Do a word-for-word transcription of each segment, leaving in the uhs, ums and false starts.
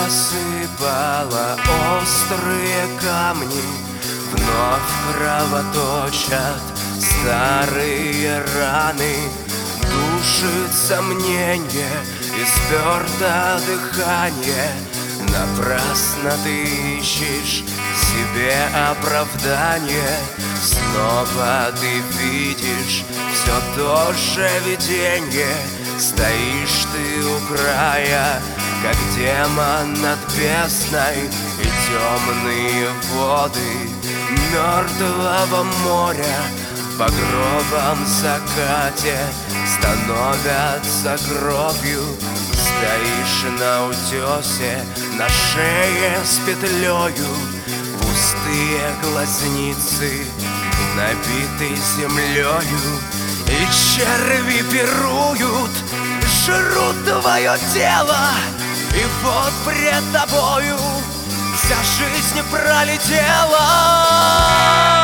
посыпала острые камни, вновь кровоточат старые раны. Душит сомнение и спёрто дыхание. Напрасно ты ищешь себе оправдание. Снова ты видишь все то же виденье. Стоишь ты у края, как демон над бездной, и темные воды мертвого моря в багровом закате становятся кровью. Стоишь на утесе, на шее с петлею, пустые глазницы, набиты землею. И черви пируют, жрут твое тело, и вот пред тобою вся жизнь пролетела.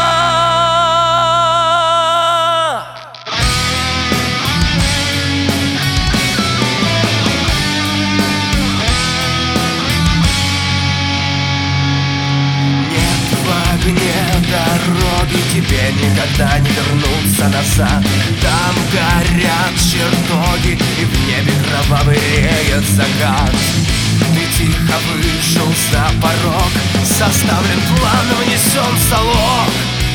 Дороги тебе никогда не вернуться назад. Там горят чертоги, и в небе кровавый реет закат. Ты тихо вышел за порог, составлен план, внесен залог.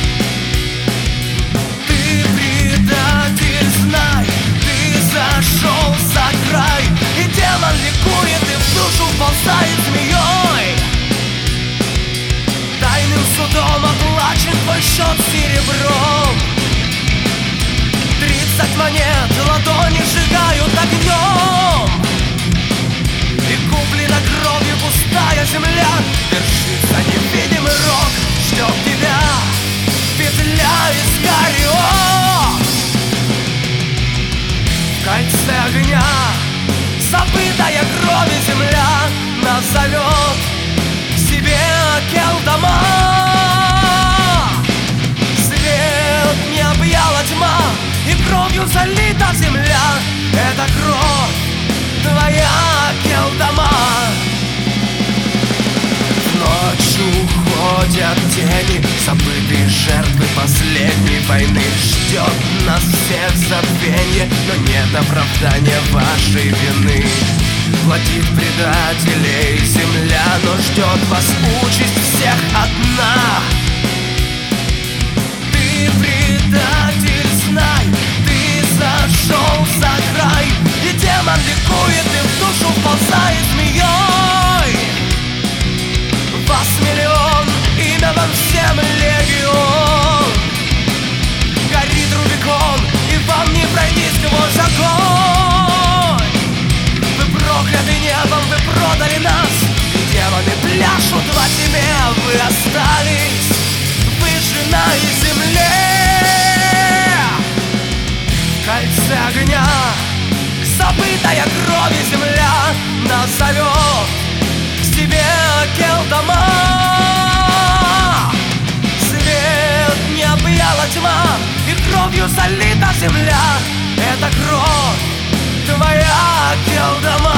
Ты предатель, знай, ты зашел за край, и демон ликует, и в душу вползает змеей. Тайным судом оплачен твой счет серебром. Тридцать монет ладони сжигают огнем, и куплена кровью пустая земля. Вершится невидимый рок, ждет тебя петля Искариот. В кольце огня забытая кровью земля назовет себе Акелдама. Свет не объяла тьма, и кровью залита земля. Это кровь твоя, Акелдама. Ночью уходят тени, забытые жертвы последней войны. Ждет нас всех забвенье, но нет оправдания вашей вины. Платит предателей земля, но ждет вас участь всех одна. Ты предатель, знай, ты зашел за край, и демон ликует, и в душу вползает змеей. Вас миллион, имя вам всем легион. Горит Рубикон, и вам не пройти сквозь огонь. Вы прокляты небом, вы продали нас, и демоны пляшут во тьме. Вы остались выжженной земле. В кольце огня забытая кровью земля назовет себе Акелдама. Свет не объяла тьма, и кровью залита земля. Это кровь твоя, Акелдама.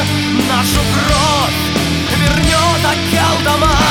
нашу кровь вернет океал дома.